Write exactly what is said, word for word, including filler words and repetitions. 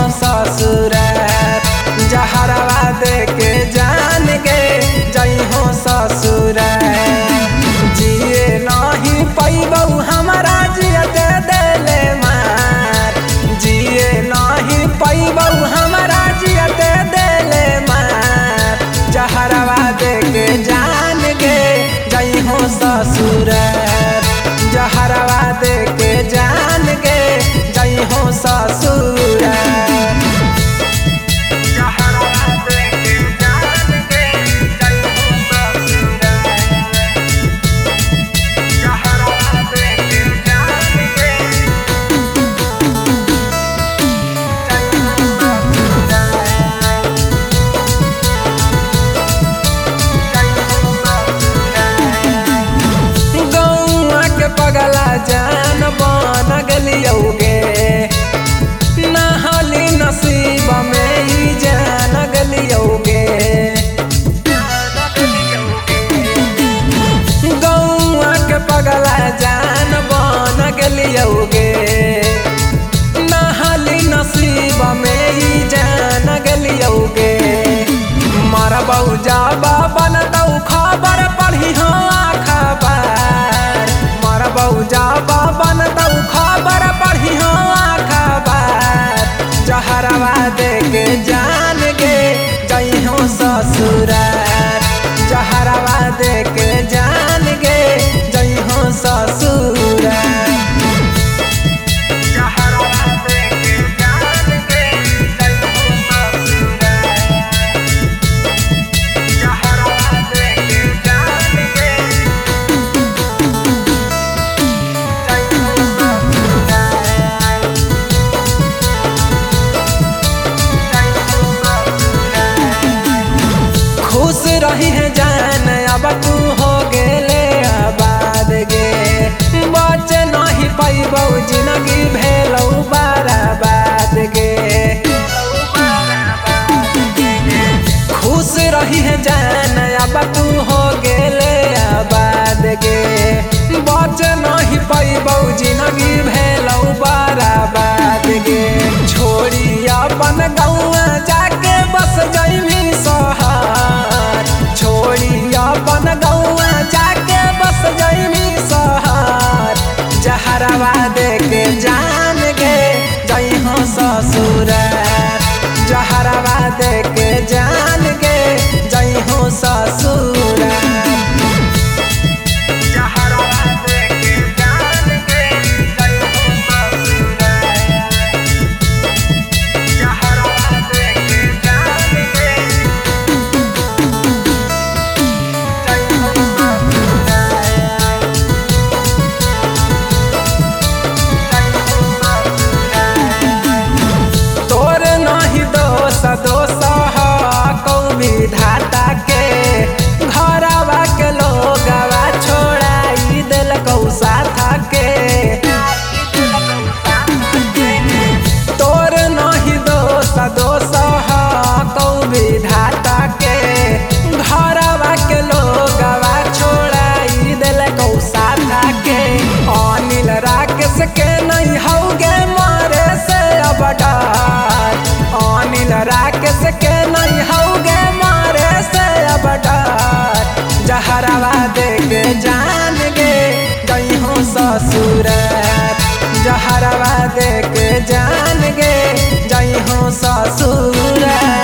ससुरार जहरवा दे के जान गे जई हो ससुरार जिए नहीं पैबौ हमारा जियते देले मार जिए नहीं पैबौ हमारा जियते देले मार जहरवा दे के जान गे जई हो ससुरार जहरवा दे के जान गे जई हो ससुरार पगला जान बन गलियोगे नहली नसीब में ही जान गलियोगे गौआ के पगला जान बन गलियोगे नहली नसीब में ही जान गलियोगे मरबौ जाबा बनतौ खबर पढ़ी हाँ खबर मरबौ जाबा बनतौ खबर पढ़ी हाँ खबर जहरवा दे के जान गे जई हो ससुरार जहरवा दे के जान गे जई हो ससुरार खुश रही है जान अब तू हो गेले आबाद गे बचे नहीं पैबौ जिंदगी भेलौ बर्बाद गे खुश रही है जान अब तू हो गेले आबाद गे बचे नहीं पैबौ जिंदगी भेलौ बर्बाद गे छोड़ी अपन गौआ जाके बस जइमी शहर छोड़ी अपन गौआ जाके बस जइमी शहर जहरवा दे के जान गे जई हो ससुरार जहरवा दे के जान गे जई हो ससुरार दोष कौ विधाता के घरवा के लोगवा छोड़ाई दिल कौ साथा के तोर नहीं दोष दोष कौ विधाता के घरवा के लोगवा छोड़ाई दिल कौ साथा के अनिल राकेश के नहीं होगे मारे से अब डर अनिल राकेश के नहीं होगे मारे से अब डर जहरवा दे के जान गे जई हो ससुरार जहरवा दे के जान गे जई हो ससुरार।